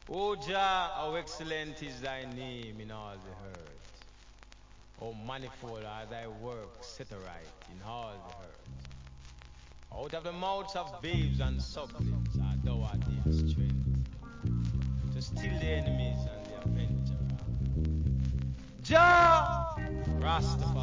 O Jah, how excellent is thy name in all the earth. O manifold are thy works set aright in all the earth. Out of the mouths of babes and sucklings art thou ordained strength to still the enemies and the avenger. Jah Rastafari.